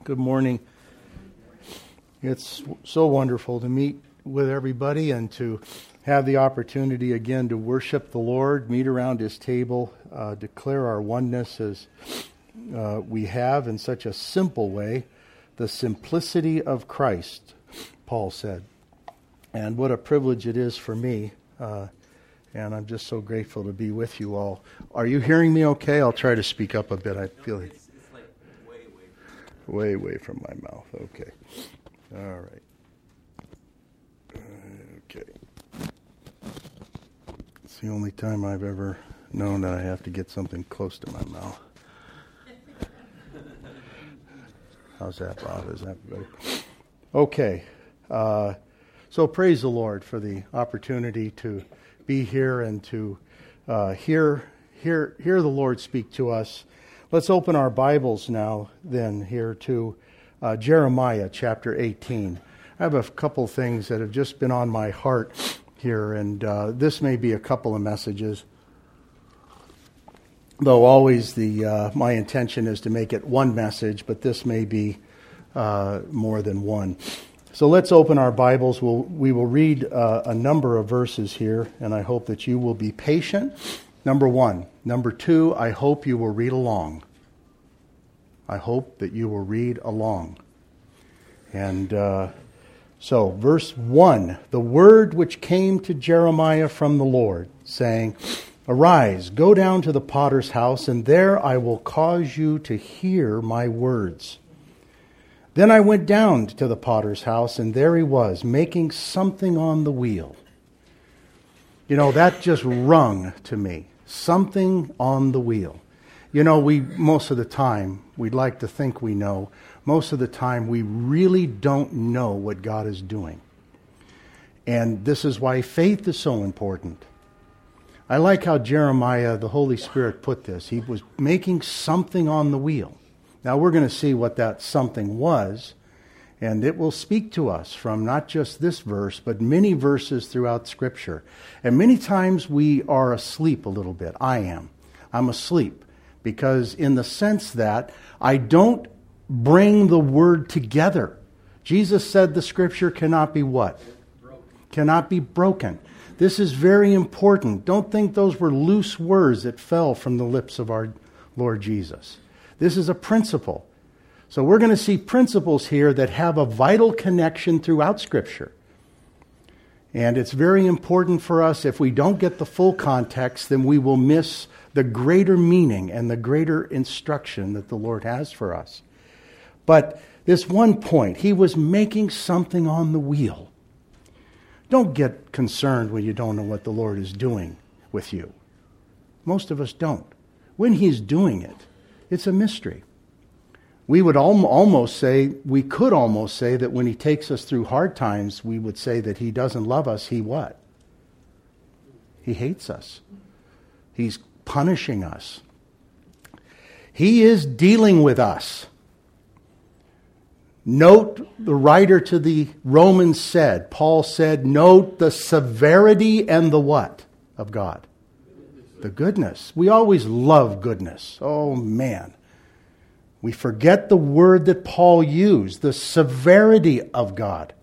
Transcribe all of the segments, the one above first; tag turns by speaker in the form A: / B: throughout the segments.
A: Good morning. It's so wonderful to meet with everybody and to have the opportunity again to worship the Lord, meet around His table, declare our oneness as we have in such a simple way, the simplicity of Christ, Paul said. And what a privilege it is for me, and I'm just so grateful to be with you all. Are you hearing me okay? I'll try to speak up a bit. I feel it. Way away from my mouth. Okay. All right. Okay. It's the only time I've ever known that I have to get something close to my mouth. How's that, Bob? Is that better? Okay. So praise the Lord for the opportunity to be here and to hear the Lord speak to us. Let's open our Bibles now then here to Jeremiah chapter 18. I have a couple things that have just been on my heart here, and this may be a couple of messages. Though always my intention is to make it one message, but this may be more than one. So let's open our Bibles. We will read a number of verses here, and I hope that you will be patient. Number one. Number two, I hope you will read along. I hope that you will read along. And so, verse 1, the word which came to Jeremiah from the Lord, saying, Arise, go down to the potter's house, and there I will cause you to hear my words. Then I went down to the potter's house, and there he was, making something on the wheel. You know, that just rung to me. Something on the wheel. You know, most of the time, we'd like to think we know. Most of the time, we really don't know what God is doing. And this is why faith is so important. I like how Jeremiah, the Holy Spirit, put this. He was making something on the wheel. Now, we're going to see what that something was. And it will speak to us from not just this verse, but many verses throughout Scripture. And many times we are asleep a little bit. I am. I'm asleep. Because in the sense that I don't bring the word together. Jesus said the Scripture cannot be what? Cannot be broken. This is very important. Don't think those were loose words that fell from the lips of our Lord Jesus. This is a principle. So we're going to see principles here that have a vital connection throughout Scripture. And it's very important for us. If we don't get the full context, then we will miss the greater meaning and the greater instruction that the Lord has for us. But this one point, he was making something on the wheel. Don't get concerned when you don't know what the Lord is doing with you. Most of us don't. When he's doing it, it's a mystery. We could almost say that when he takes us through hard times, we would say that he doesn't love us. He what? He hates us. He's punishing us. He is dealing with us. Note, the writer to the Romans said, Paul said, note the severity and the what of God? The goodness. We always love goodness. Oh, man. We forget the word that Paul used, the severity of God.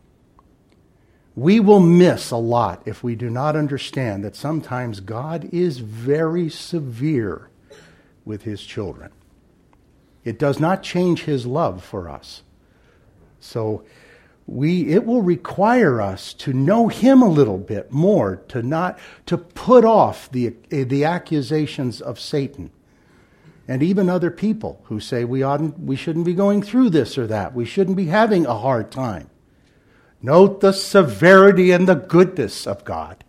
A: We will miss a lot if we do not understand that sometimes God is very severe with his children. It does not change his love for us. So it will require us to know him a little bit more, to put off the accusations of Satan. And even other people who say we shouldn't be going through this or that. We shouldn't be having a hard time. Note the severity and the goodness of God.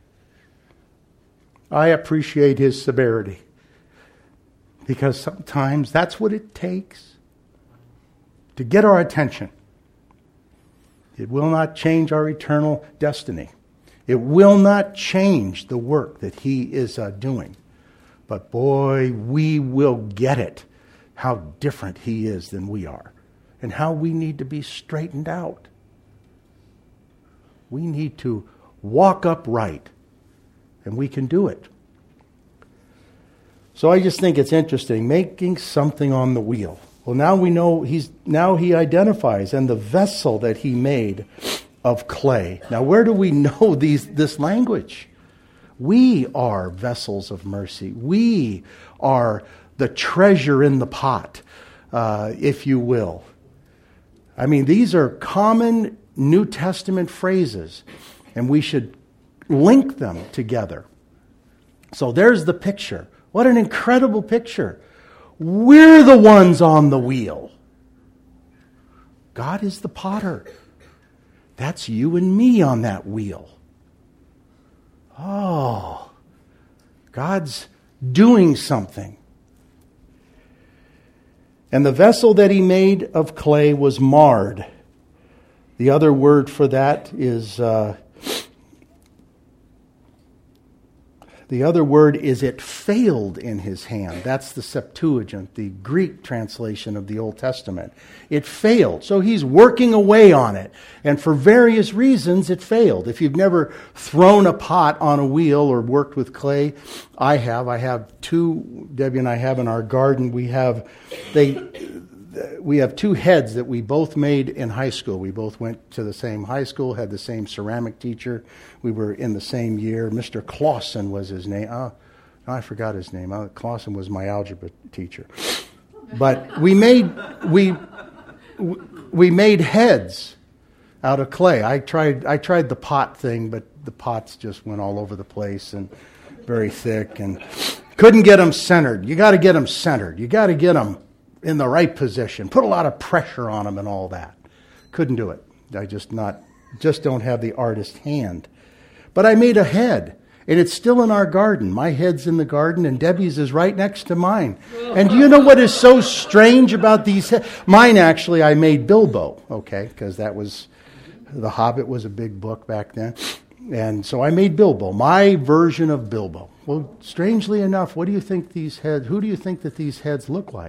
A: I appreciate his severity. Because sometimes that's what it takes to get our attention. It will not change our eternal destiny. It will not change the work that he is doing. But boy, we will get it, how different he is than we are, and how we need to be straightened out. We need to walk upright, and we can do it. So I just think it's interesting, making something on the wheel. Well, now we know he identifies, and the vessel that he made of clay. Now, where do we know this language? We are vessels of mercy. We are the treasure in the pot, if you will. I mean, these are common New Testament phrases, and we should link them together. So there's the picture. What an incredible picture. We're the ones on the wheel. God is the potter. That's you and me on that wheel. Oh, God's doing something. And the vessel that he made of clay was marred. The other word for that is it failed in his hand. That's the Septuagint, the Greek translation of the Old Testament. It failed. So he's working away on it. And for various reasons, it failed. If you've never thrown a pot on a wheel or worked with clay, I have. I have two, Debbie and I have in our garden. We have two heads that we both made in high school. We both went to the same high school, had the same ceramic teacher. We were in the same year. Mr. Clausen was his name. I forgot his name. Clausen was my algebra teacher. But we made heads out of clay. I tried the pot thing, but the pots just went all over the place and very thick and couldn't get them centered. You got to get them centered. You got to get them in the right position. Put a lot of pressure on them and all that. Couldn't do it. I just don't have the artist hand. But I made a head, and it's still in our garden. My head's in the garden, and Debbie's is right next to mine. And do you know what is so strange about these heads? Mine, actually, I made Bilbo, okay, because that was, The Hobbit was a big book back then. And so I made Bilbo, my version of Bilbo. Well, strangely enough, who do you think that these heads look like?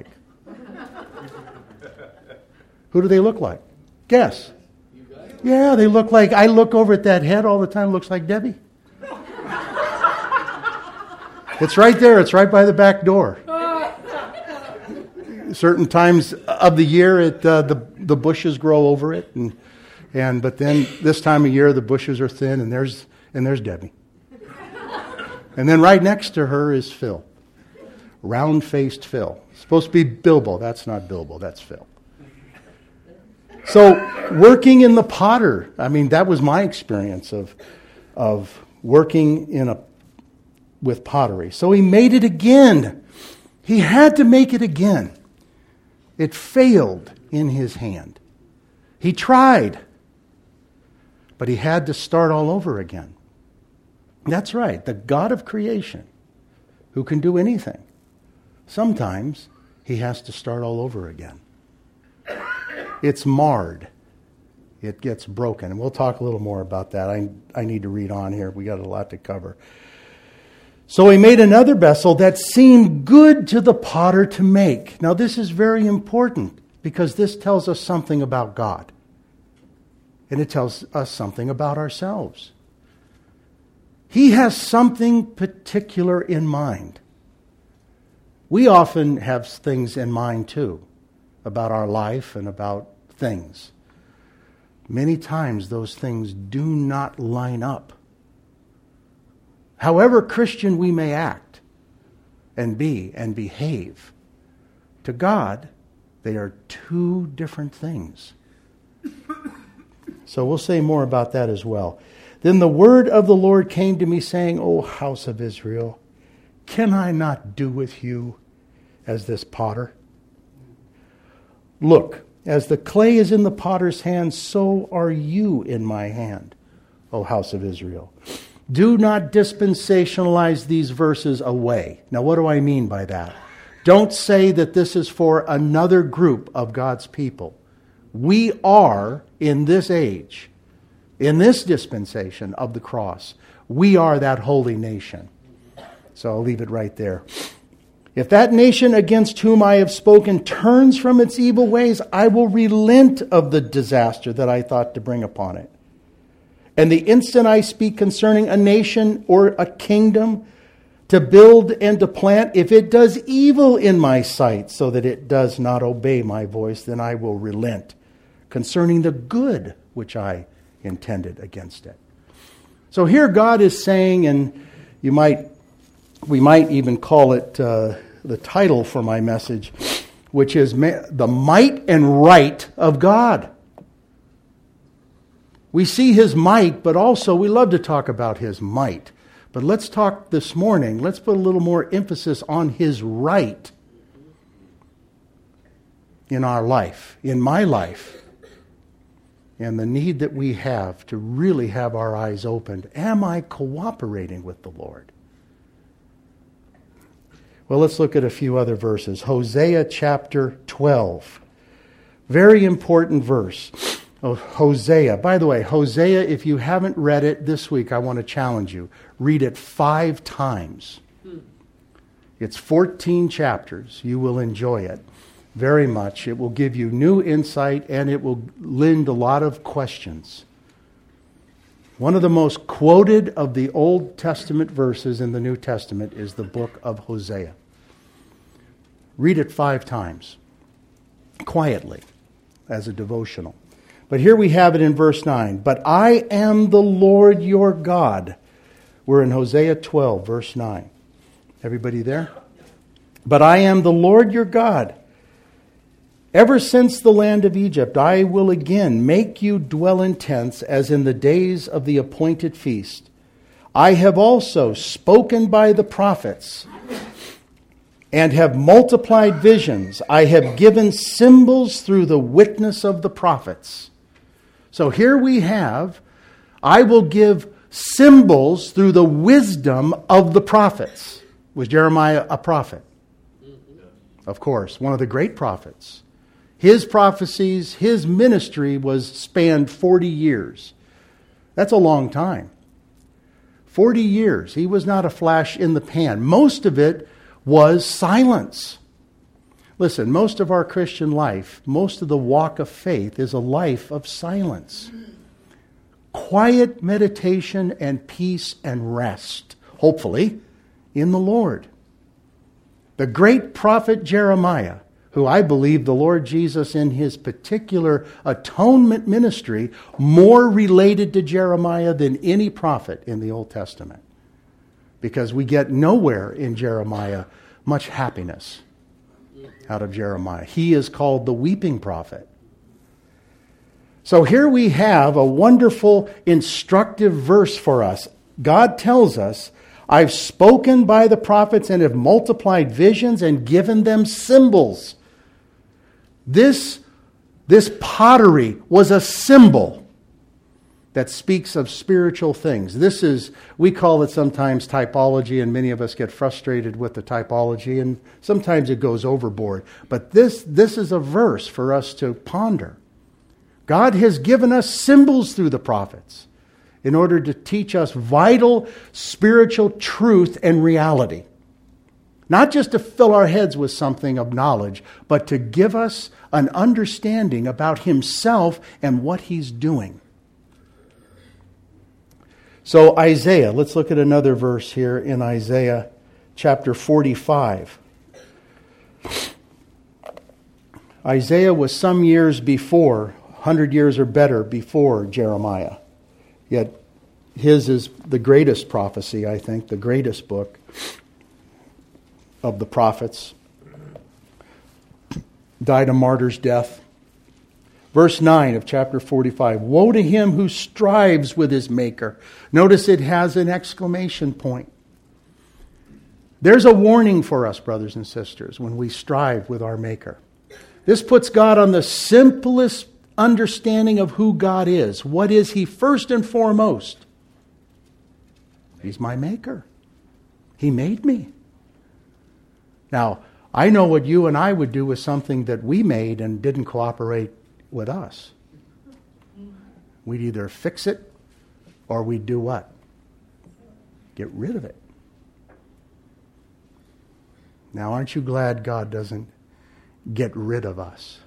A: Who do they look like? Guess. Yeah, they look like, I look over at that head all the time, looks like Debbie. It's right there, it's right by the back door. Certain times of the year, the bushes grow over it, but then this time of year the bushes are thin, and there's Debbie. And then right next to her is Phil. Round-faced Phil. Supposed to be Bilbo. That's not Bilbo, that's Phil. So, working in the potter, I mean, that was my experience of working with pottery. So he made it again. He had to make it again. It failed in his hand. He tried, but he had to start all over again. That's right, the God of creation, who can do anything. Sometimes he has to start all over again. It's marred. It gets broken. And we'll talk a little more about that. I need to read on here. We got a lot to cover. So he made another vessel that seemed good to the potter to make. Now this is very important because this tells us something about God. And it tells us something about ourselves. He has something particular in mind. We often have things in mind too, about our life and about things. Many times those things do not line up. However Christian we may act and be and behave, to God, they are two different things. So we'll say more about that as well. Then the word of the Lord came to me saying, O house of Israel, can I not do with you as this potter? Look, as the clay is in the potter's hand, so are you in my hand, O house of Israel. Do not dispensationalize these verses away. Now, what do I mean by that? Don't say that this is for another group of God's people. We are, in this age, in this dispensation of the cross, we are that holy nation. So I'll leave it right there. If that nation against whom I have spoken turns from its evil ways, I will relent of the disaster that I thought to bring upon it. And the instant I speak concerning a nation or a kingdom, to build and to plant. If it does evil in my sight, so that it does not obey my voice, then I will relent concerning the good which I intended against it. So here God is saying, and we might even call it the title for my message, which is the might and right of God. We see his might, but also we love to talk about his might. But let's talk this morning, let's put a little more emphasis on his right in our life, in my life, and the need that we have to really have our eyes opened. Am I cooperating with the Lord? Well, let's look at a few other verses. Hosea chapter 12. Very important verse. Oh, Hosea. By the way, Hosea, if you haven't read it this week, I want to challenge you. Read it 5 times. It's 14 chapters. You will enjoy it very much. It will give you new insight, and it will lend a lot of questions. One of the most quoted of the Old Testament verses in the New Testament is the book of Hosea. Read it 5 times, quietly, as a devotional. But here we have it in verse 9. But I am the Lord your God. We're in Hosea 12, verse 9. Everybody there? But I am the Lord your God. Ever since the land of Egypt, I will again make you dwell in tents as in the days of the appointed feast. I have also spoken by the prophets and have multiplied visions. I have given symbols through the witness of the prophets. So here we have, I will give symbols through the wisdom of the prophets. Was Jeremiah a prophet? Of course, one of the great prophets. His prophecies, his ministry spanned 40 years. That's a long time. 40 years. He was not a flash in the pan. Most of it was silence. Listen, most of our Christian life, most of the walk of faith is a life of silence. Quiet meditation and peace and rest, hopefully, in the Lord. The great prophet Jeremiah, who I believe the Lord Jesus in his particular atonement ministry more related to Jeremiah than any prophet in the Old Testament. Because we get nowhere in Jeremiah much happiness out of Jeremiah. He is called the weeping prophet. So here we have a wonderful instructive verse for us. God tells us, I've spoken by the prophets and have multiplied visions and given them symbols. This pottery was a symbol that speaks of spiritual things. We call it sometimes typology, and many of us get frustrated with the typology, and sometimes it goes overboard. But this is a verse for us to ponder. God has given us symbols through the prophets in order to teach us vital spiritual truth and reality. Not just to fill our heads with something of knowledge, but to give us an understanding about himself and what he's doing. So Isaiah, let's look at another verse here in Isaiah chapter 45. Isaiah was some years before, 100 years or better before Jeremiah. Yet his is the greatest prophecy, I think, the greatest book of the prophets. Died a martyr's death. Verse 9 of chapter 45. Woe to him who strives with his maker. Notice it has an exclamation point. There's a warning for us, brothers and sisters, when we strive with our maker. This puts God on the simplest understanding of who God is. What is he first and foremost? He's my maker. He made me. Now, I know what you and I would do with something that we made and didn't cooperate with us. We'd either fix it or we'd do what? Get rid of it. Now, aren't you glad God doesn't get rid of us?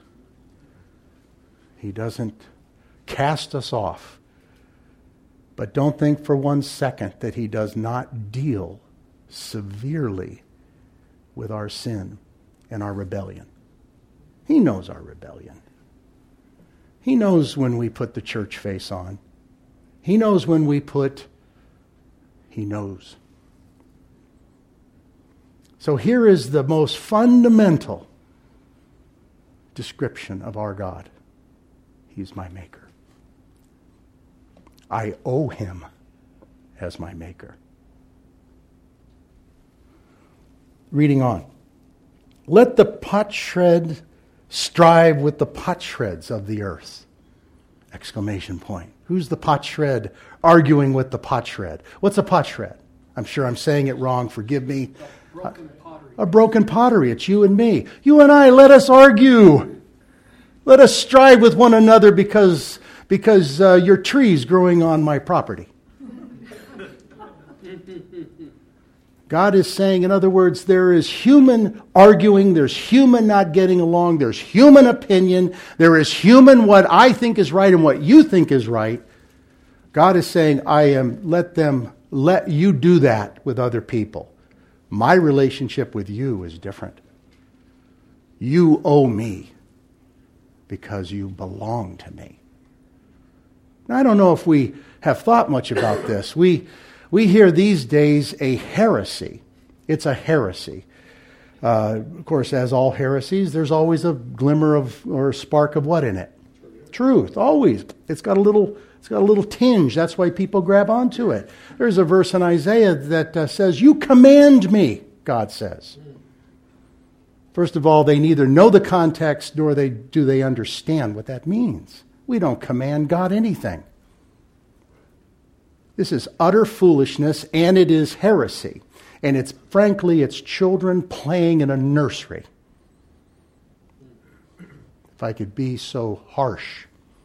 A: He doesn't cast us off. But don't think for one second that he does not deal severely with our sin and our rebellion. He knows our rebellion. He knows when we put the church face on. He knows when we He knows. So here is the most fundamental description of our God. He's my maker. I owe him as my maker. Reading on. Let the potsherd strive with the potsherds of the earth. Exclamation point. Who's the potsherd arguing with the potsherd? What's a potsherd? I'm sure I'm saying it wrong. Forgive me.
B: Broken pottery.
A: A broken pottery. It's you and me. You and I, let us argue. Let us strive with one another because your tree's growing on my property. God is saying, in other words, there is human arguing, there's human not getting along, there's human opinion, there is human what I think is right and what you think is right. God is saying, let you do that with other people. My relationship with you is different. You owe me because you belong to me. Now, I don't know if we have thought much about this. We hear these days a heresy. It's a heresy. Of course, as all heresies, there's always a glimmer of or a spark of what in it? Truth. Always. It's got a little tinge. That's why people grab onto it. There's a verse in Isaiah that says, "You command me," God says. First of all, they neither know the context nor do they understand what that means. We don't command God anything. This is utter foolishness, and it is heresy. And it's children playing in a nursery. If I could be so harsh.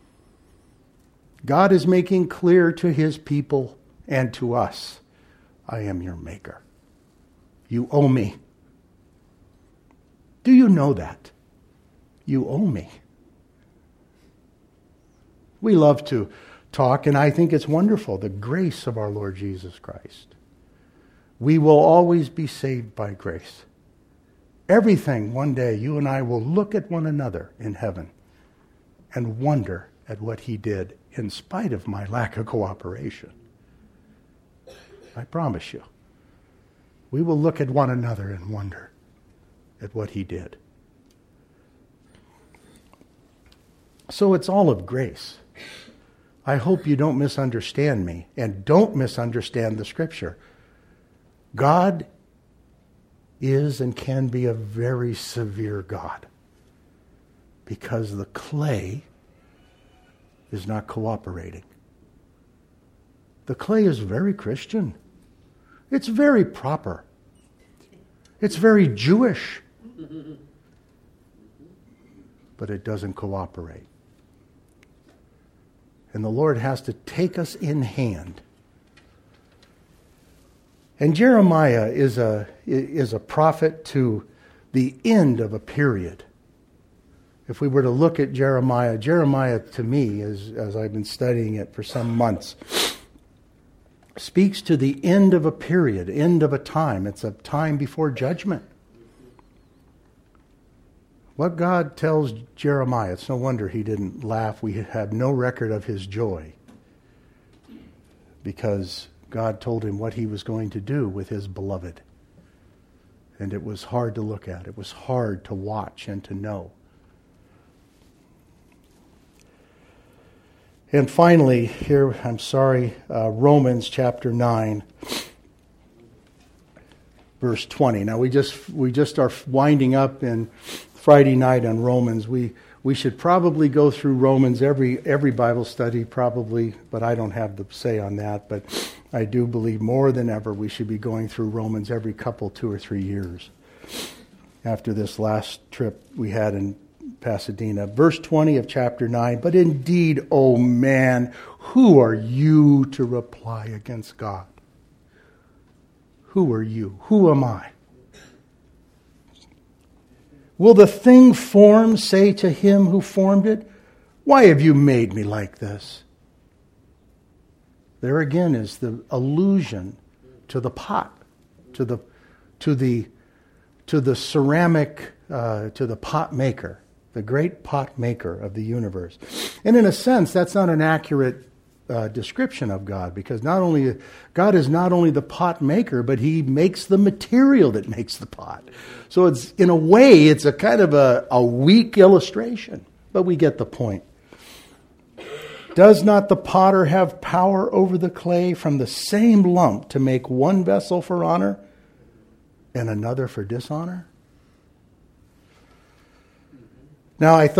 A: God is making clear to his people and to us, I am your maker. You owe me. Do you know that? You owe me. We love to talk, and I think it's wonderful, the grace of our Lord Jesus Christ. We will always be saved by grace. Everything, one day, you and I will look at one another in heaven and wonder at what he did in spite of my lack of cooperation. I promise you. We will look at one another and wonder at what he did. So it's all of grace. I hope you don't misunderstand me and don't misunderstand the Scripture. God is and can be a very severe God because the clay is not cooperating. The clay is very Christian. It's very proper. It's very Jewish. But it doesn't cooperate. And the Lord has to take us in hand. And Jeremiah is a prophet to the end of a period. If we were to look at Jeremiah to me, as I've been studying it for some months, speaks to the end of a period, end of a time. It's a time before judgment. What God tells Jeremiah, it's no wonder he didn't laugh. We have no record of his joy because God told him what he was going to do with his beloved. And it was hard to look at. It was hard to watch and to know. And finally, here, Romans chapter 9, verse 20. Now we just are winding up in Friday night on Romans. We should probably go through Romans every Bible study, probably, but I don't have the say on that. But I do believe more than ever we should be going through Romans every 2 or 3 years. After this last trip we had in Pasadena. Verse 20 of chapter 9, but indeed, O man, who are you to reply against God? Who are you? Who am I? Will the thing formed say to him who formed it, why have you made me like this? There again is the allusion to the pot, ceramic, to the pot maker, the great pot maker of the universe. And in a sense, that's not an accurate description of God, because God is not only the pot maker, but He makes the material that makes the pot. So it's, in a way, it's a kind of a weak illustration, but we get the point. Does not the potter have power over the clay from the same lump to make one vessel for honor and another for dishonor? Now I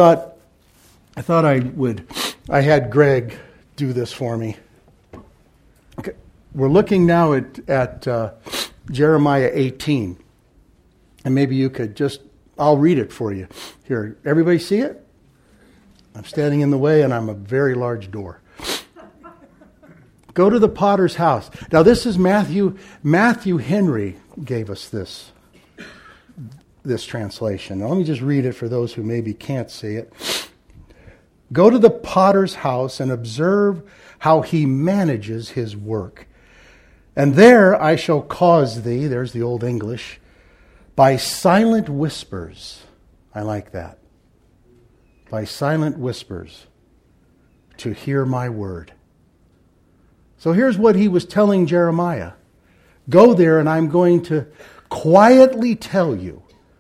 A: had Greg do this for me. Okay. We're looking now at Jeremiah 18. And maybe you could I'll read it for you. Here, everybody see it? I'm standing in the way and I'm a very large door. Go to the potter's house. Now this is Matthew Henry gave us this translation. Now let me just read it for those who maybe can't see it. Go to the potter's house and observe how he manages his work. And there I shall cause thee, there's the Old English, by silent whispers. I like that. By silent whispers to hear my word. So here's what he was telling Jeremiah. Go there and I'm going to quietly tell you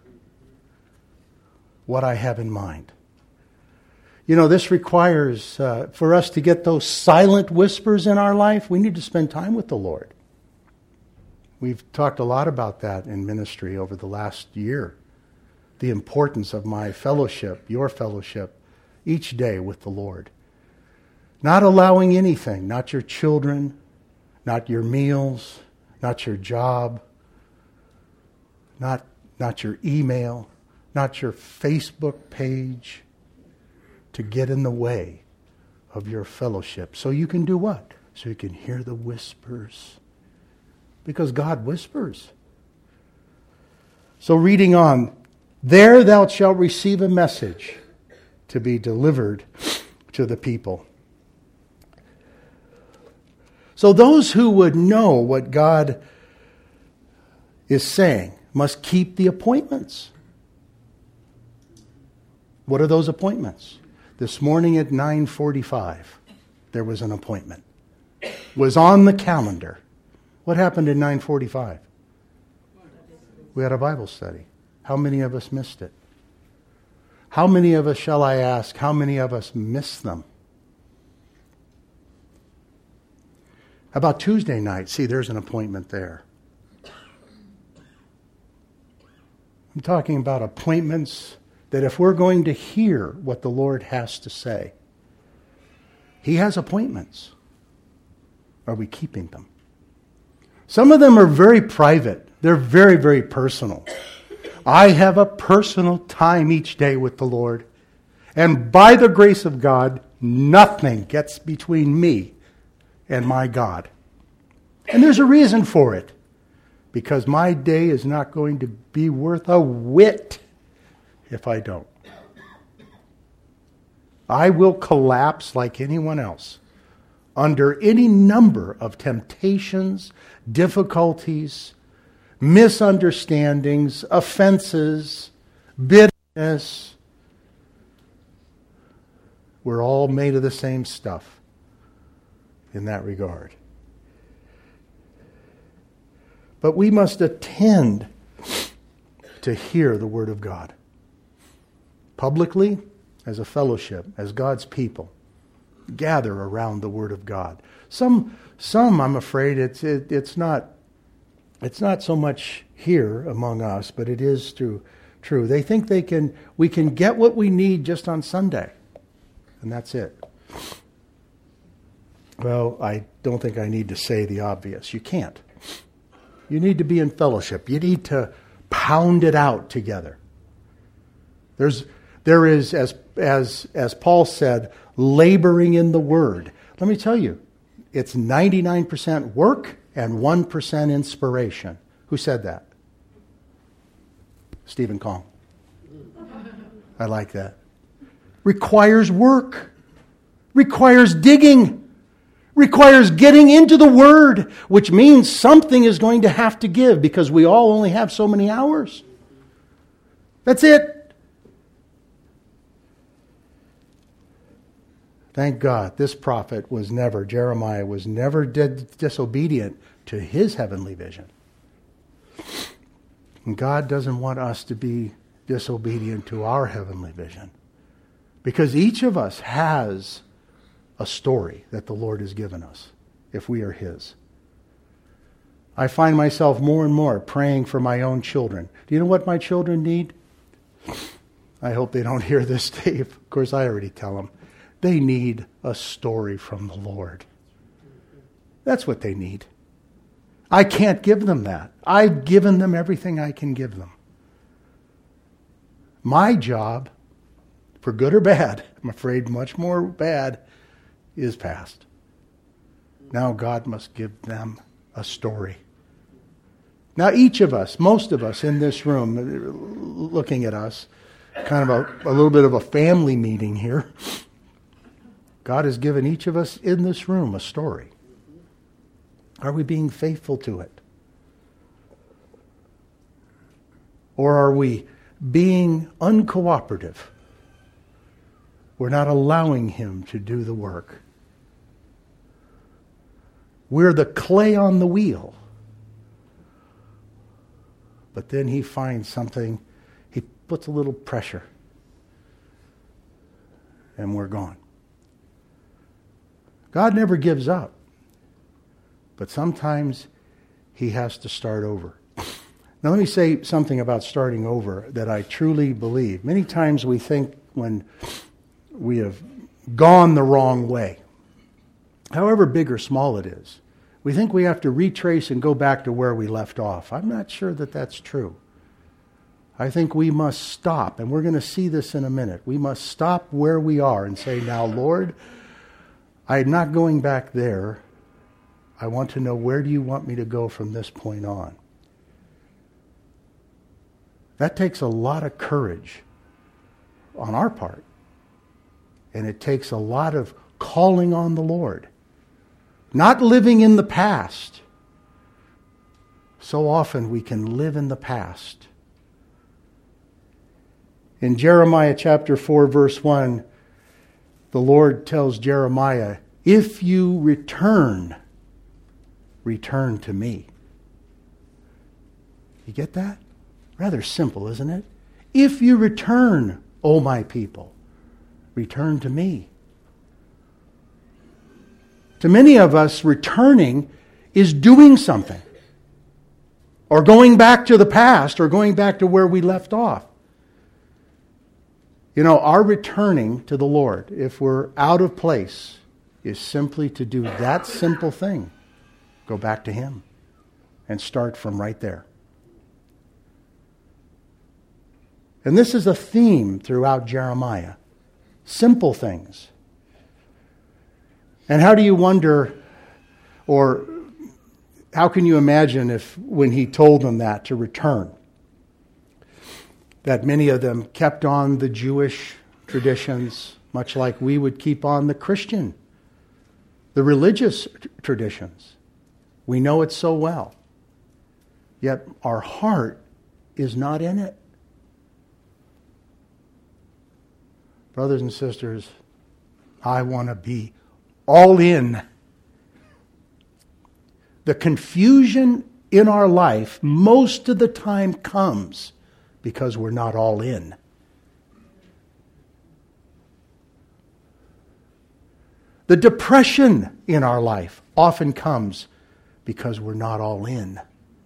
A: what I have in mind. You know, this requires, for us to get those silent whispers in our life, we need to spend time with the Lord. We've talked a lot about that in ministry over the last year. The importance of my fellowship, your fellowship, each day with the Lord. Not allowing anything, not your children, not your meals, not your job, not your email, not your Facebook page, to get in the way of your fellowship. So you can do what? So you can hear the whispers. Because God whispers. So reading on, there thou shalt receive a message to be delivered to the people. So those who would know what God is saying must keep the appointments. What are those appointments? This morning at 9:45, there was an appointment. It was on the calendar. What happened at 9:45? We had a Bible study. How many of us missed it? How many of us, shall I ask, how many of us missed them? How about Tuesday night? See, there's an appointment there. I'm talking about appointments that if we're going to hear what the Lord has to say, He has appointments. Are we keeping them? Some of them are very private. They're very, very personal. I have a personal time each day with the Lord. And by the grace of God, nothing gets between me and my God. And there's a reason for it. Because my day is not going to be worth a whit if I don't. I will collapse like anyone else under any number of temptations, difficulties, misunderstandings, offenses, bitterness. We're all made of the same stuff in that regard. But we must attend to hear the Word of God. Publicly, as a fellowship, as God's people. Gather around the Word of God. Some I'm afraid it's not so much here among us, but it is true. They think we can get what we need just on Sunday. And that's it. Well, I don't think I need to say the obvious. You can't. You need to be in fellowship. You need to pound it out together. There is, as Paul said, laboring in the Word. Let me tell you, it's 99% work and 1% inspiration. Who said that? Stephen Kong. I like that. Requires work. Requires digging. requires getting into the Word, which means something is going to have to give because we all only have so many hours. That's it. Thank God this prophet was never, Jeremiah was never disobedient to his heavenly vision. And God doesn't want us to be disobedient to our heavenly vision. Because each of us has a story that the Lord has given us, if we are His. I find myself more and more praying for my own children. Do you know what my children need? I hope they don't hear this tape. Of course, I already tell them. They need a story from the Lord. That's what they need. I can't give them that. I've given them everything I can give them. My job, for good or bad, I'm afraid much more bad, is past. Now God must give them a story. Now each of us, most of us in this room, looking at us, kind of a little bit of a family meeting here, God has given each of us in this room a story. Are we being faithful to it? Or are we being uncooperative? We're not allowing Him to do the work. We're the clay on the wheel. But then He finds something, He puts a little pressure, and we're gone. God never gives up. But sometimes He has to start over. Now let me say something about starting over that I truly believe. Many times we think when we have gone the wrong way, however big or small it is, we think we have to retrace and go back to where we left off. I'm not sure that that's true. I think we must stop, and we're going to see this in a minute. We must stop where we are and say, now, Lord, I'm not going back there. I want to know, where do you want me to go from this point on? That takes a lot of courage on our part. And it takes a lot of calling on the Lord. Not living in the past. So often we can live in the past. In Jeremiah chapter 4, verse 1, the Lord tells Jeremiah, if you return to me. You get that? Rather simple, isn't it? If you return, O my people, return to me. To many of us, returning is doing something. Or going back to the past, or going back to where we left off. You know, our returning to the Lord, if we're out of place, is simply to do that simple thing. Go back to Him and start from right there. And this is a theme throughout Jeremiah. Simple things. And how do you wonder, or how can you imagine if when he told them that to return, that many of them kept on the Jewish traditions, much like we would keep on the Christian, the religious traditions. We know it so well. Yet our heart is not in it. Brothers and sisters, I want to be all in. The confusion in our life most of the time comes because we're not all in. The depression in our life often comes because we're not all in.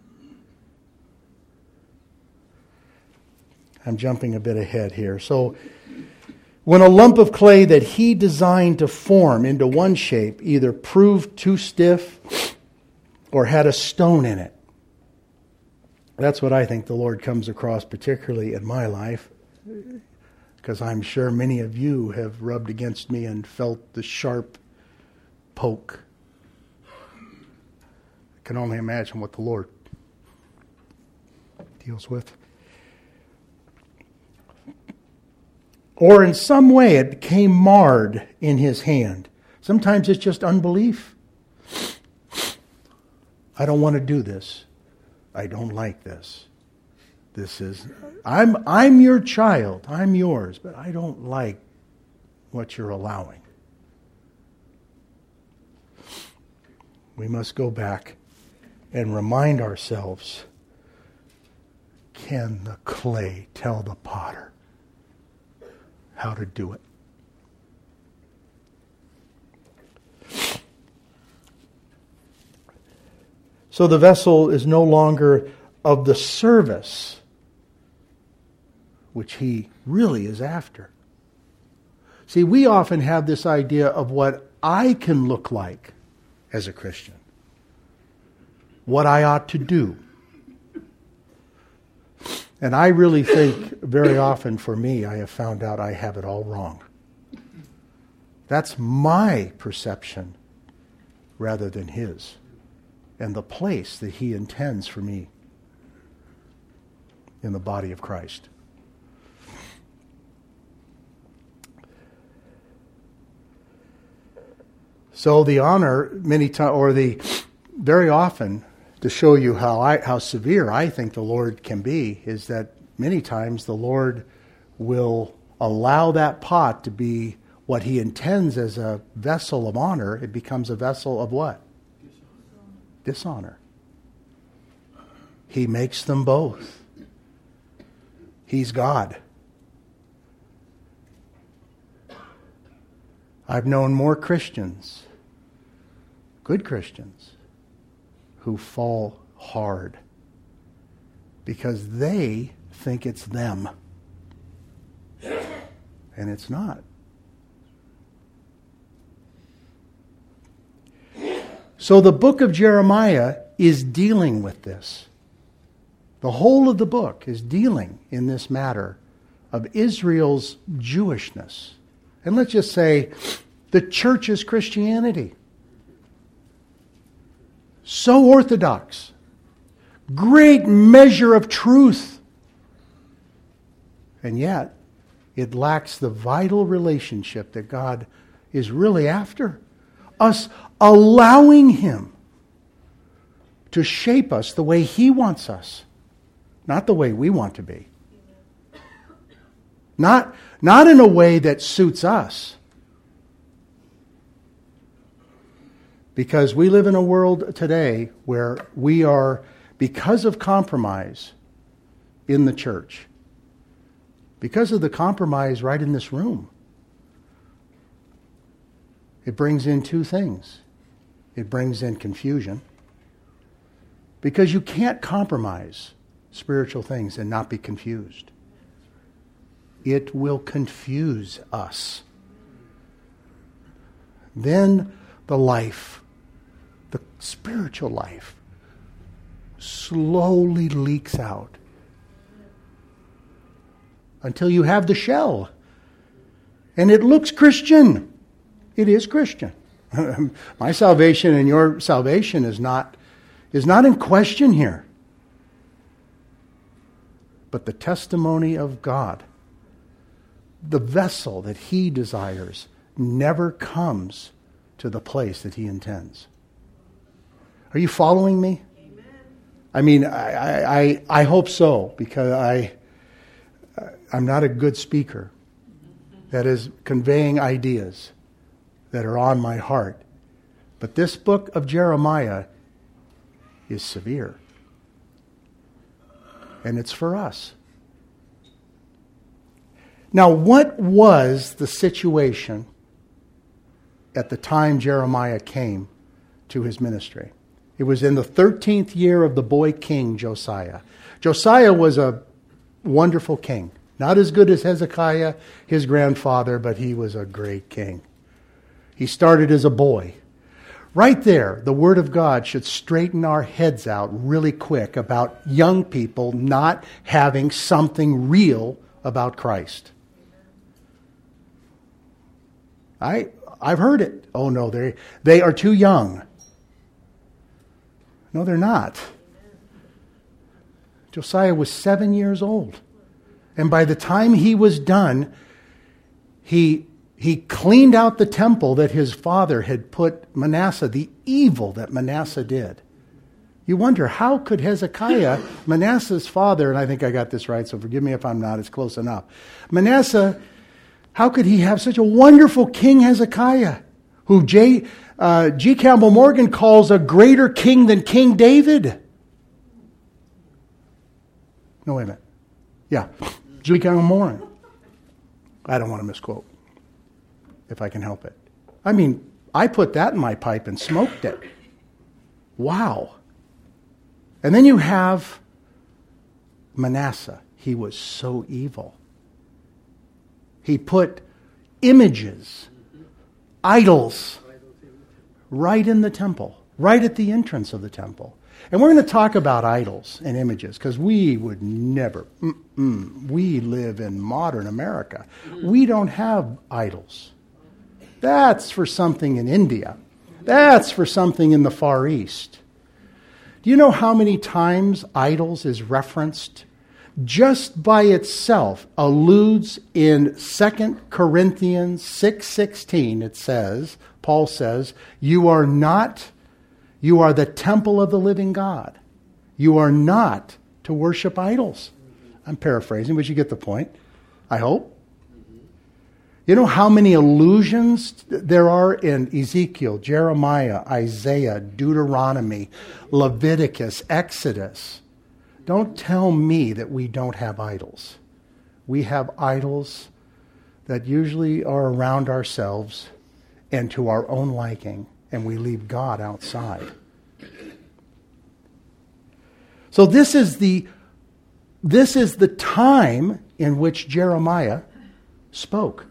A: I'm jumping a bit ahead here. So, when a lump of clay that He designed to form into one shape either proved too stiff or had a stone in it. That's what I think the Lord comes across, particularly in my life, because I'm sure many of you have rubbed against me and felt the sharp poke. I can only imagine what the Lord deals with. Or in some way it became marred in His hand. Sometimes it's just unbelief. I don't want to do this. I don't like this. I'm your child. I'm yours, but I don't like what you're allowing. We must go back and remind ourselves, can the clay tell the potter how to do it? So the vessel is no longer of the service, which he really is after. See, we often have this idea of what I can look like as a Christian, what I ought to do. And I really think very often for me, I have found out I have it all wrong. That's my perception rather than his, and the place that he intends for me in the body of Christ. So the honor, many times, or the very often, to show you how severe I think the Lord can be, is that many times the Lord will allow that pot to be what he intends as a vessel of honor. It becomes a vessel of what? Dishonor. He makes them both. He's God. I've known more Christians, good Christians, who fall hard because they think it's them. And it's not. So the book of Jeremiah is dealing with this. The whole of the book is dealing in this matter of Israel's Jewishness. And let's just say the church's Christianity. So orthodox. Great measure of truth. And yet, it lacks the vital relationship that God is really after. Us allowing him to shape us the way he wants us. Not the way we want to be. Not in a way that suits us. Because we live in a world today where we are, because of compromise in the church, because of the compromise right in this room, it brings in two things. It brings in confusion. Because you can't compromise spiritual things and not be confused. It will confuse us. Then the life, the spiritual life, slowly leaks out until you have the shell. And it looks Christian. It is Christian. My salvation and your salvation is not in question here. But the testimony of God, the vessel that he desires, never comes to the place that he intends. Are you following me? Amen. I mean, I hope so, because I'm not a good speaker that is conveying ideas that are on my heart. But this book of Jeremiah is severe. And it's for us. Now, what was the situation at the time Jeremiah came to his ministry? It was in the 13th year of the boy king Josiah. Josiah was a wonderful king. Not as good as Hezekiah, his grandfather, but he was a great king. He started as a boy. Right there, the Word of God should straighten our heads out really quick about young people not having something real about Christ. I've heard it. Oh no, they are too young. No, they're not. Josiah was 7 years old. And by the time he was done, he He cleaned out the temple that his father had put Manasseh, the evil that Manasseh did. You wonder, how could Hezekiah, Manasseh's father, and I think I got this right, so forgive me if I'm not, it's close enough. Manasseh, how could he have such a wonderful king Hezekiah, who G. Campbell Morgan calls a greater king than King David? No, wait a minute. Yeah, G. Campbell Morgan. I don't want to misquote, if I can help it. I mean, I put that in my pipe and smoked it. Wow. And then you have Manasseh. He was so evil. He put images, idols, right in the temple, right at the entrance of the temple. And we're going to talk about idols and images because we would never, we live in modern America. We don't have idols. That's for something in India. That's for something in the Far East. Do you know how many times idols is referenced? Just by itself alludes in 2 Corinthians 6:16. It says, Paul says, you are the temple of the living God. You are not to worship idols. I'm paraphrasing, but you get the point, I hope. You know how many allusions there are in Ezekiel, Jeremiah, Isaiah, Deuteronomy, Leviticus, Exodus? Don't tell me that we don't have idols. We have idols that usually are around ourselves and to our own liking, and we leave God outside. So this is the time in which Jeremiah spoke.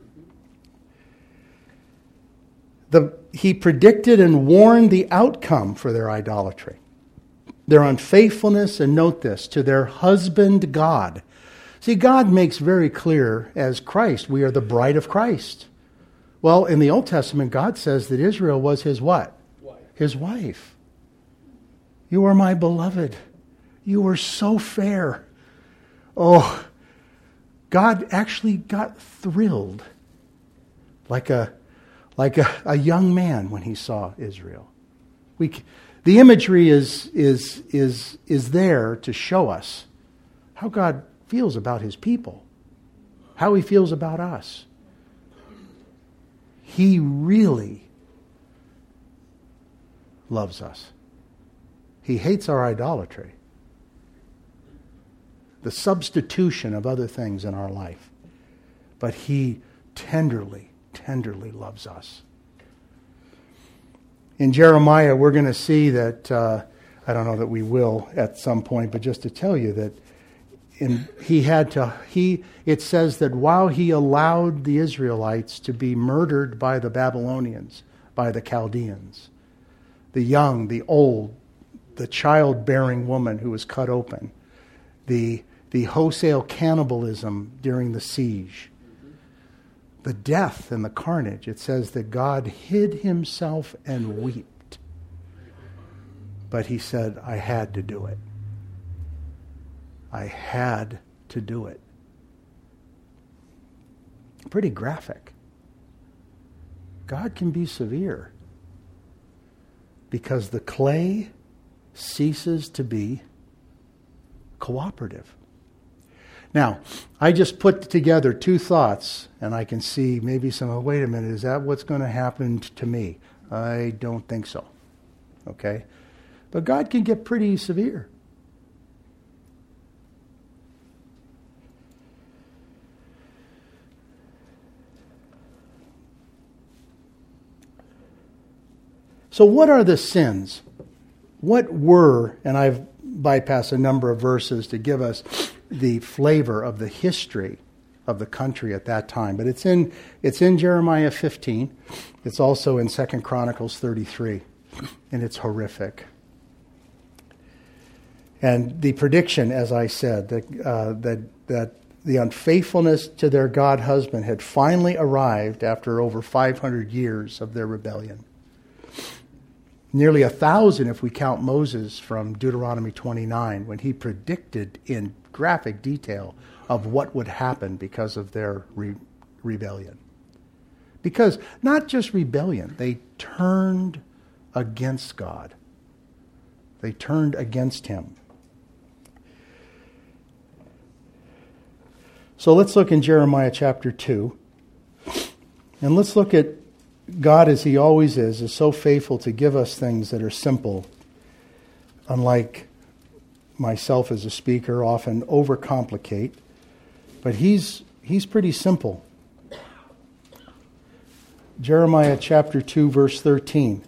A: He predicted and warned the outcome for their idolatry, their unfaithfulness, and note this, to their husband God. See, God makes very clear as Christ, we are the bride of Christ. Well, in the Old Testament, God says that Israel was his what? His wife. You are my beloved. You are so fair. Oh, God actually got thrilled like a young man when he saw Israel. The imagery is there to show us how God feels about his people, how he feels about us. He really loves us. He hates our idolatry, the substitution of other things in our life. But he tenderly loves us. In Jeremiah, we're going to see that, I don't know that we will at some point, but just to tell you that it says that while he allowed the Israelites to be murdered by the Babylonians, by the Chaldeans, the young, the old, the childbearing woman who was cut open, the wholesale cannibalism during the siege, the death and the carnage, it says that God hid himself and wept. But he said, I had to do it. I had to do it. Pretty graphic. God can be severe because the clay ceases to be cooperative. Now, I just put together two thoughts, and I can see maybe wait a minute, is that what's going to happen to me? I don't think so. Okay? But God can get pretty severe. So what are the sins? What were, and I've bypassed a number of verses to give us the flavor of the history of the country at that time. But it's in Jeremiah 15. It's also in 2 Chronicles 33. And it's horrific. And the prediction, as I said, that the unfaithfulness to their God husband had finally arrived after over 500 years of their rebellion. Nearly 1,000 if we count Moses from Deuteronomy 29, when he predicted in graphic detail of what would happen because of their rebellion. Because not just rebellion, they turned against God. They turned against him. So let's look in Jeremiah chapter 2. And let's look at God as he always is so faithful to give us things that are simple, unlike myself as a speaker often overcomplicate. But he's pretty simple. Jeremiah chapter 2, verse 13.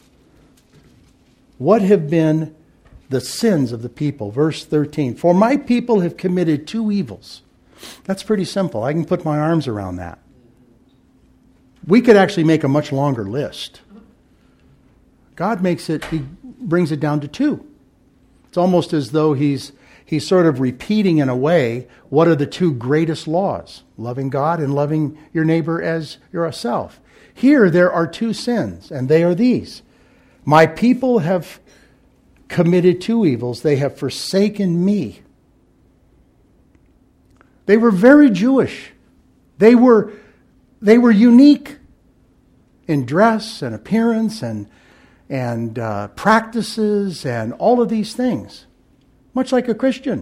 A: What have been the sins of the people? Verse 13. For my people have committed two evils. That's pretty simple. I can put my arms around that. We could actually make a much longer list. God he brings it down to two. It's almost as though he's sort of repeating in a way, what are the two greatest laws? Loving God and loving your neighbor as yourself. Here there are two sins, and they are these. My people have committed two evils. They have forsaken me. They were very Jewish. They were unique in dress and appearance and practices and all of these things, much like a Christian.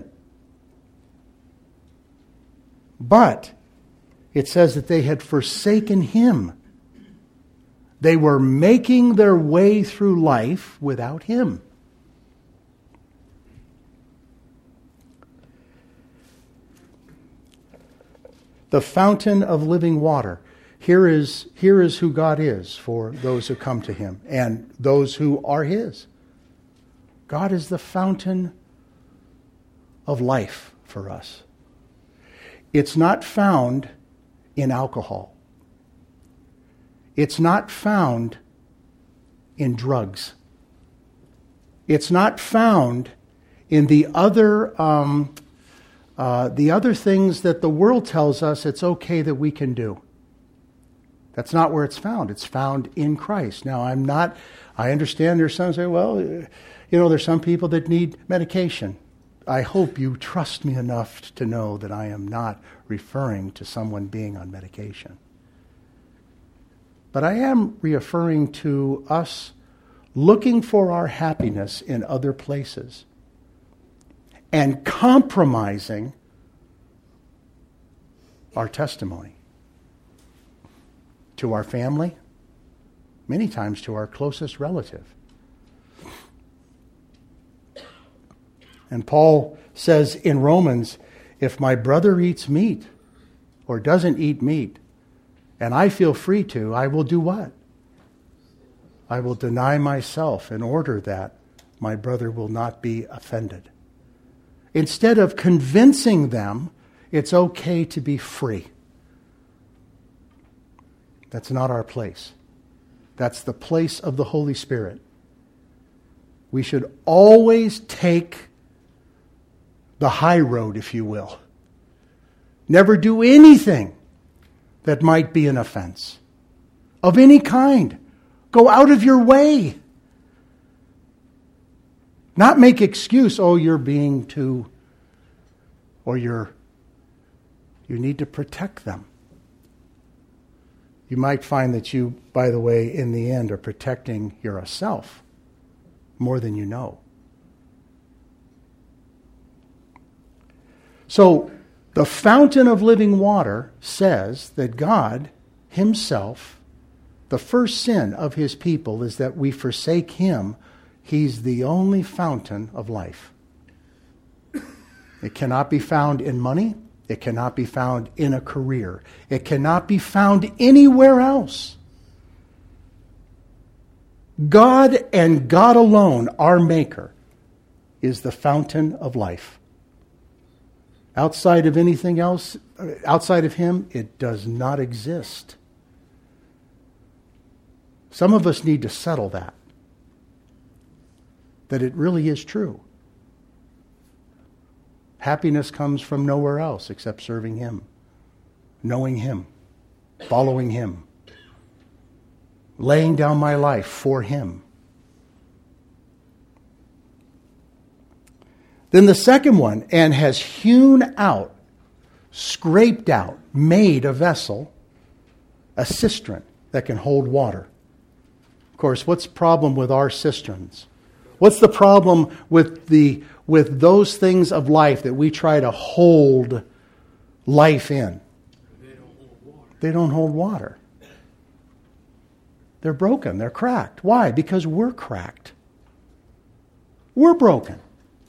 A: But it says that they had forsaken him. They were making their way through life without him. The fountain of living water. Here is who God is for those who come to him and those who are his. God is the fountain of life for us. It's not found in alcohol. It's not found in drugs. It's not found in the other things that the world tells us it's okay that we can do. That's not where it's found. It's found in Christ. Now, I understand there's some say, well, there's some people that need medication. I hope you trust me enough to know that I am not referring to someone being on medication. But I am referring to us looking for our happiness in other places and compromising our testimony to our family, many times to our closest relative. And Paul says in Romans, if my brother eats meat or doesn't eat meat, and I feel free to, I will do what? I will deny myself in order that my brother will not be offended. Instead of convincing them it's okay to be free. That's not our place. That's the place of the Holy Spirit. We should always take the high road, if you will. Never do anything that might be an offense of any kind. Go out of your way. Not make excuse, you're being too, or you need to protect them. You might find that you, by the way, in the end are protecting yourself more than you know. So, the fountain of living water says that God himself, the first sin of his people is that we forsake him. He's the only fountain of life. It cannot be found in money. It cannot be found in a career. It cannot be found anywhere else. God and God alone, our Maker, is the fountain of life. Outside of anything else, outside of him, it does not exist. Some of us need to settle that it really is true. Happiness comes from nowhere else except serving him, knowing him, following him, laying down my life for him. Then the second one, and has hewn out, scraped out, made a vessel a cistern that can hold water. Of course, what's the problem with our cisterns? What's the problem with those things of life that we try to hold life in? They don't hold water. They're broken. They're cracked. Why? Because we're cracked. We're broken.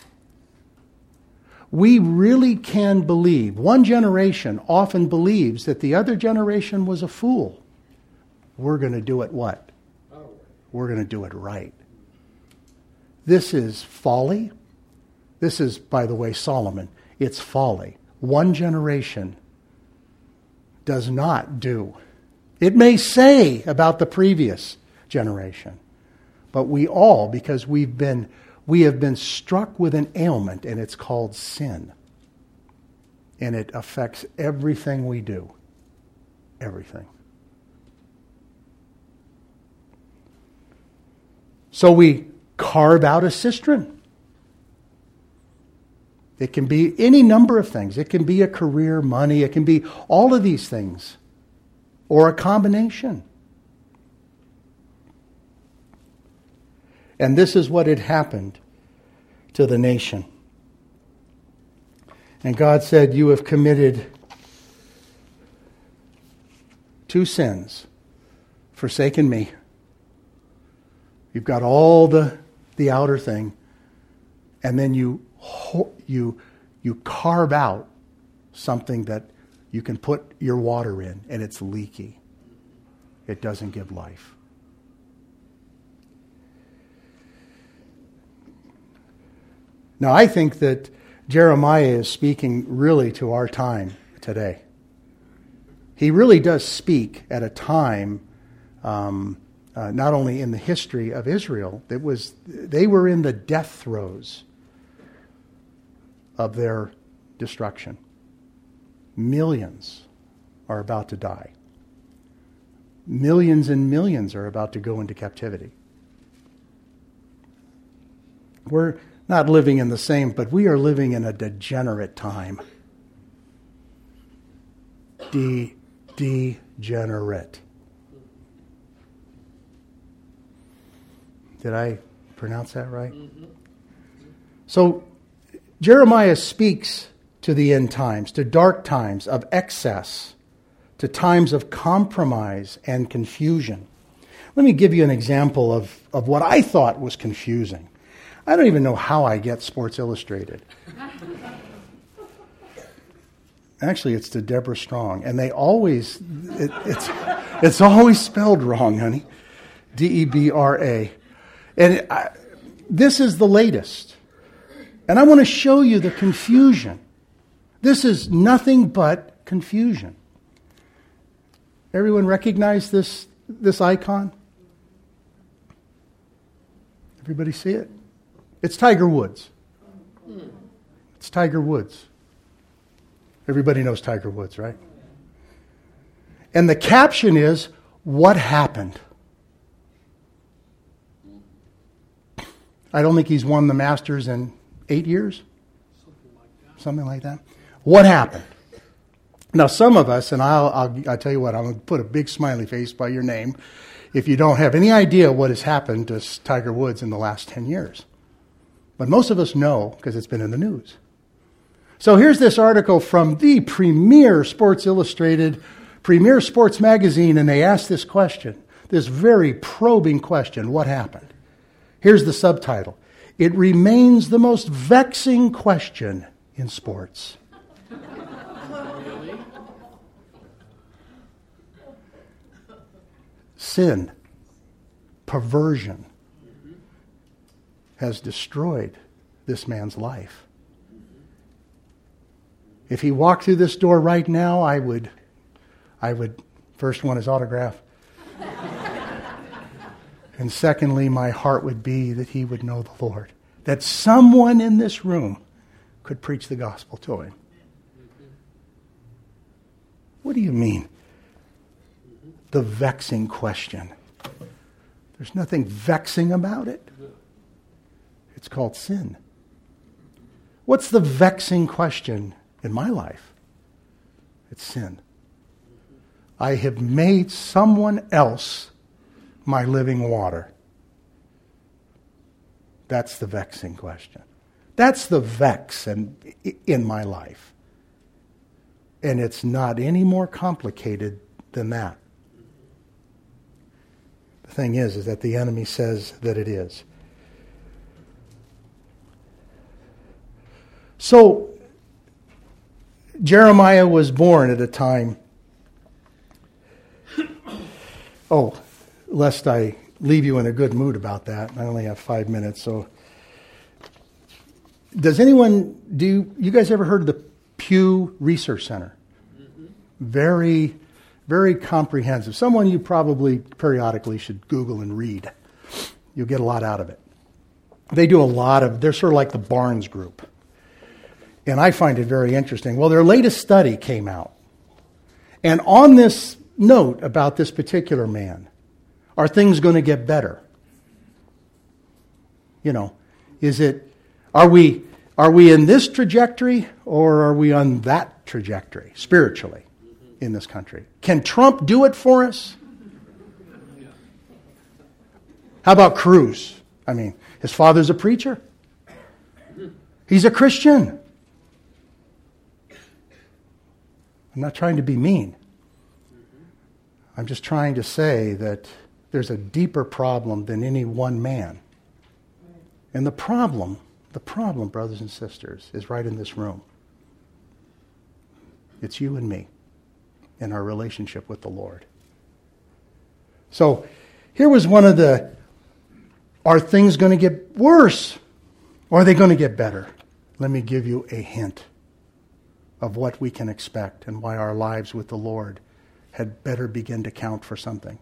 A: We really can believe. One generation often believes that the other generation was a fool. We're going to do it what? We're going to do it right. This is folly. This is, by the way, Solomon. It's folly. One generation does not do. It may say about the previous generation, but we all, because we have been struck with an ailment, and it's called sin. And it affects everything we do. Everything. So we carve out a cistern. It can be any number of things. It can be a career, money. It can be all of these things. Or a combination. And this is what had happened to the nation. And God said, you have committed 2 sins, forsaken me. You've got all the outer thing, and then you carve out something that you can put your water in, and it's leaky. It doesn't give life. Now, I think that Jeremiah is speaking really to our time today. He really does speak at a time, not only in the history of Israel, they were in the death throes of their destruction. Millions are about to die. Millions and millions are about to go into captivity. We're not living in the same, but we are living in a degenerate time. Degenerate. Did I pronounce that right? Mm-hmm. So Jeremiah speaks to the end times, to dark times of excess, to times of compromise and confusion. Let me give you an example of what I thought was confusing. I don't even know how I get Sports Illustrated. Actually, it's to Deborah Strong, and they always, it's always spelled wrong, honey. Debra. And this is the latest. And I want to show you the confusion. This is nothing but confusion. Everyone recognize this icon? Everybody see it? It's Tiger Woods. It's Tiger Woods. Everybody knows Tiger Woods, right? And the caption is, "What happened?" I don't think he's won the Masters in 8 years. Something like that. What happened? Now, some of us, and I'll tell you what, I'm going to put a big smiley face by your name if you don't have any idea what has happened to Tiger Woods in the last 10 years. But most of us know because it's been in the news. So here's this article from the premier Sports Illustrated, premier sports magazine, and they asked this question, this very probing question, what happened? Here's the subtitle. It remains the most vexing question in sports. Sin, perversion, has destroyed this man's life. If he walked through this door right now, I would first want his autograph. And secondly, my heart would be that he would know the Lord. That someone in this room could preach the gospel to him. What do you mean? The vexing question. There's nothing vexing about it. It's called sin. What's the vexing question in my life? It's sin. I have made someone else my living water. That's the vexing question. That's the vex in my life. And it's not any more complicated than that. The thing is that the enemy says that it is. So, Jeremiah was born at a time, lest I leave you in a good mood about that. I only have 5 minutes, so. You guys ever heard of the Pew Research Center? Mm-hmm. Very, very comprehensive. Someone you probably periodically should Google and read. You'll get a lot out of it. They're sort of like the Barnes Group. And I find it very interesting. Well, their latest study came out. And on this note about this particular man, are things going to get better? Are we in this trajectory or are we on that trajectory spiritually in this country? Can Trump do it for us? How about Cruz? I mean, his father's a preacher. He's a Christian. I'm not trying to be mean. I'm just trying to say that there's a deeper problem than any one man. And the problem, brothers and sisters, is right in this room. It's you and me and our relationship with the Lord. So here was one of the, are things going to get worse or are they going to get better? Let me give you a hint of what we can expect and why our lives with the Lord had better begin to count for something.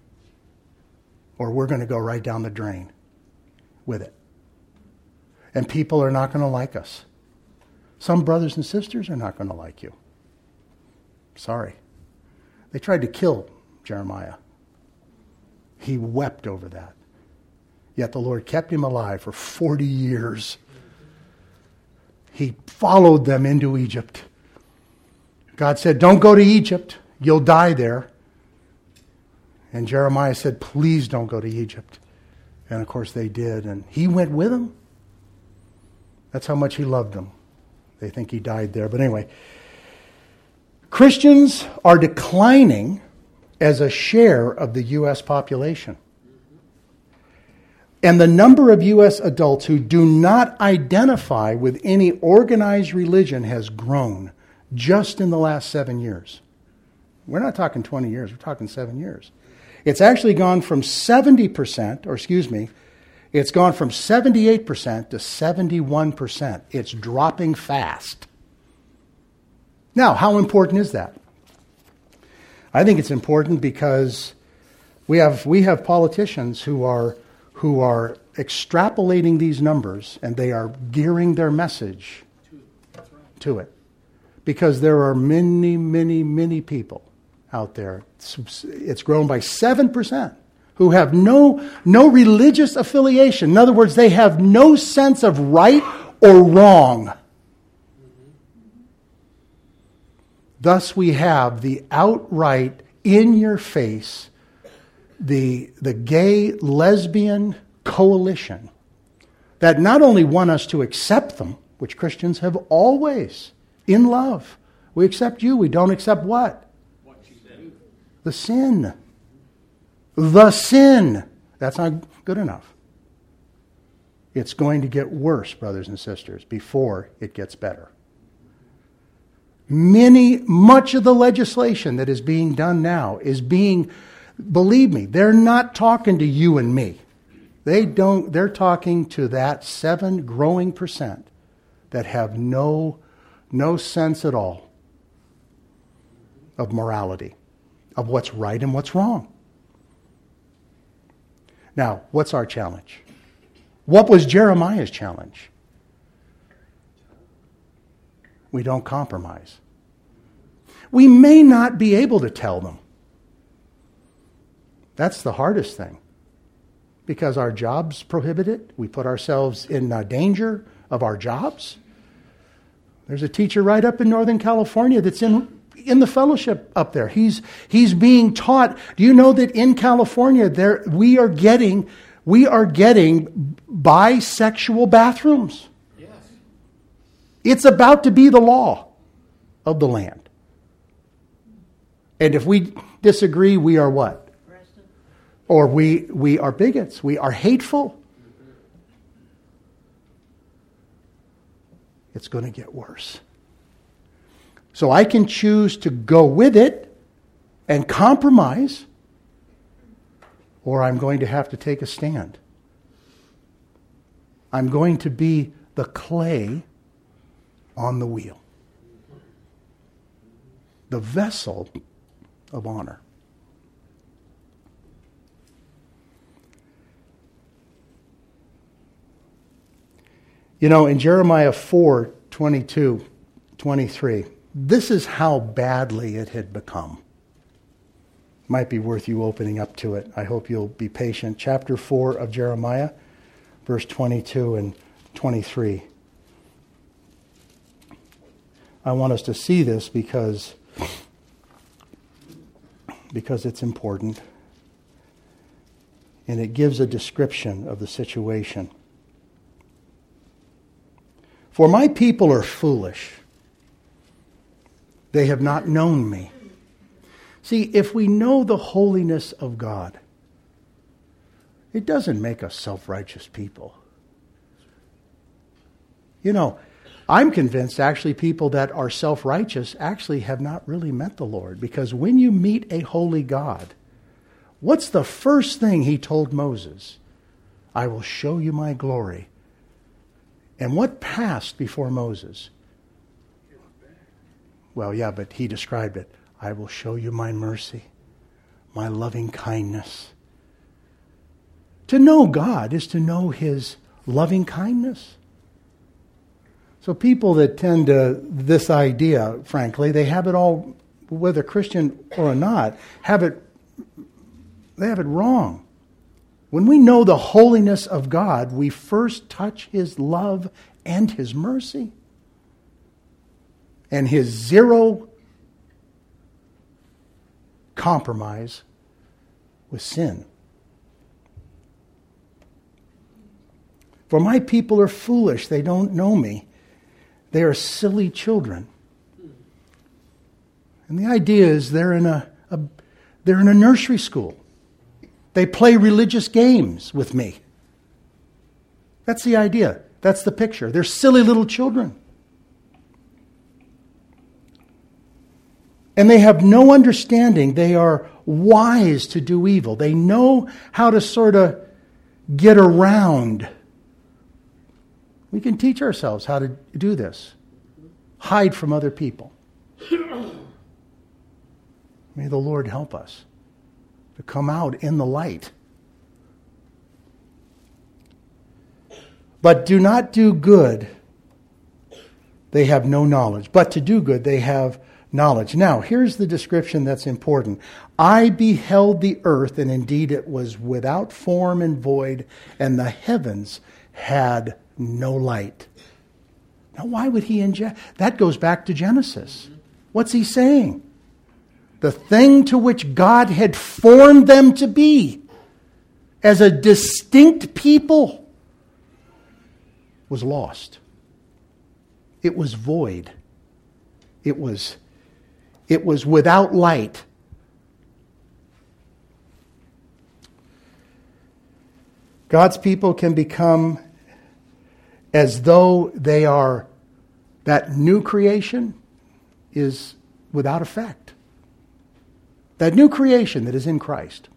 A: Or we're going to go right down the drain with it. And people are not going to like us. Some brothers and sisters are not going to like you. Sorry. They tried to kill Jeremiah. He wept over that. Yet the Lord kept him alive for 40 years. He followed them into Egypt. God said, don't go to Egypt. You'll die there. And Jeremiah said, please don't go to Egypt. And of course they did. And he went with them. That's how much he loved them. They think he died there. But anyway, Christians are declining as a share of the U.S. population. And the number of U.S. adults who do not identify with any organized religion has grown just in the last 7 years. We're not talking 20 years, we're talking 7 years. It's actually gone from 70%, it's gone from 78% to 71%. It's dropping fast. Now, how important is that? I think it's important because we have politicians who are extrapolating these numbers and they are gearing their message to it. Because there are many, many, many people out there. It's grown by 7% who have no religious affiliation. In other words, they have no sense of right or wrong. Thus we have the outright, in-your-face, the gay, lesbian coalition that not only want us to accept them, which Christians have always, in love. We accept you, we don't accept what? What you do. The sin. The sin. That's not good enough. It's going to get worse, brothers and sisters, before it gets better. Much of the legislation that is being done now is being, believe me, they're not talking to you and me. They're talking to that 7% growing that have no sense at all of morality, of what's right and what's wrong. Now, what's our challenge? What was Jeremiah's challenge? We don't compromise. We may not be able to tell them. That's the hardest thing. Because our jobs prohibit it. We put ourselves in danger of our jobs. There's a teacher right up in Northern California that's in in the fellowship up there. He's being taught. Do you know that in California we are getting bisexual bathrooms?
B: Yes.
A: It's about to be the law of the land. And if we disagree, we are what? Or we are bigots. We are hateful. It's going to get worse. So I can choose to go with it and compromise, or I'm going to have to take a stand. I'm going to be the clay on the wheel, the vessel of honor. You know, in Jeremiah 4:22-23, this is how badly it had become. Might be worth you opening up to it. I hope you'll be patient. Chapter 4 of Jeremiah, verse 22 and 23. I want us to see this because it's important. And it gives a description of the situation. For my people are foolish. They have not known me. See, if we know the holiness of God, it doesn't make us self-righteous people. You know, I'm convinced actually people that are self-righteous actually have not really met the Lord. Because when you meet a holy God, what's the first thing he told Moses? I will show you my glory. And what passed before Moses? Well, yeah, but he described it. I will show you my mercy, my loving kindness. To know God is to know his loving kindness. So people that tend to this idea, frankly, they have it all, whether Christian or not, they have it wrong. When we know the holiness of God, we first touch his love and his mercy and his zero compromise with sin. For my people are foolish. They don't know me. They are silly children. And the idea is they're in a nursery school. They play religious games with me. That's the idea. That's the picture. They're silly little children. And they have no understanding. They are wise to do evil. They know how to sort of get around. We can teach ourselves how to do this. Hide from other people. May the Lord help us to come out in the light. But do not do good. They have no knowledge. But to do good, they have knowledge. Now, here's the description that's important. I beheld the earth, and indeed it was without form and void, and the heavens had no light. Now, why would he inject? That goes back to Genesis. What's he saying? The thing to which God had formed them to be as a distinct people was lost. It was void. It was without light. God's people can become as though they are, that new creation is without effect. That new creation that is in Christ.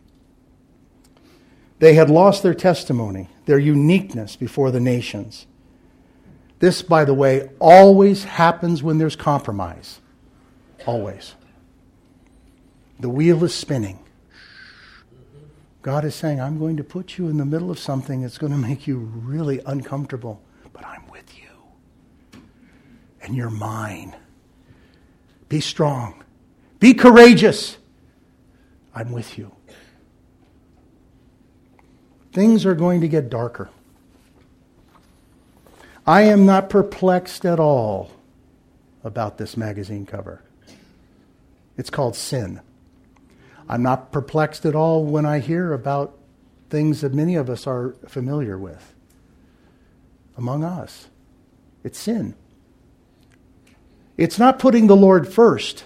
A: They had lost their testimony, their uniqueness before the nations. This, by the way, always happens when there's compromise. Always. The wheel is spinning. God is saying, I'm going to put you in the middle of something that's going to make you really uncomfortable, but I'm with you. And you're mine. Be strong. Be courageous. I'm with you. Things are going to get darker. I am not perplexed at all about this magazine cover. It's called sin. I'm not perplexed at all when I hear about things that many of us are familiar with. Among us, it's sin. It's not putting the Lord first.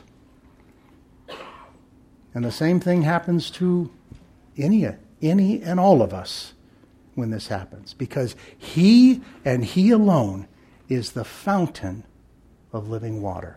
A: And the same thing happens to any and all of us when this happens, because He and He alone is the fountain of living water.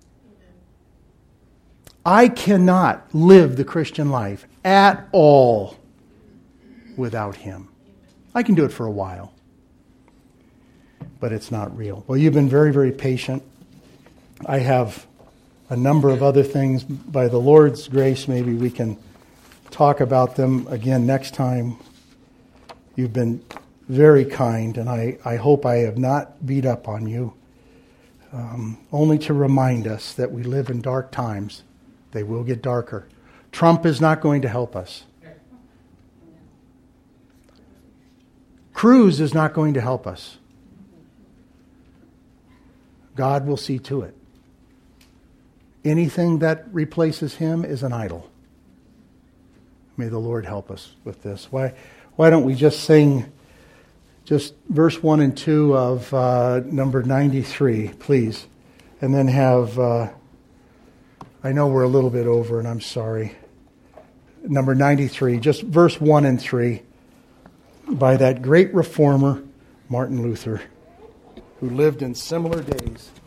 A: I cannot live the Christian life at all without Him. I can do it for a while, but it's not real. Well, you've been very, very patient. I have a number of other things. By the Lord's grace, maybe we can talk about them again next time. You've been very kind, and I hope I have not beat up on you. Only to remind us that we live in dark times. They will get darker. Trump is not going to help us. Cruz is not going to help us. God will see to it. Anything that replaces Him is an idol. May the Lord help us with this. Why don't we just sing just verse 1 and 2 of number 93, please. And then have, I know we're a little bit over and I'm sorry. Number 93, just verse 1 and 3 by that great reformer, Martin Luther, who lived in similar days.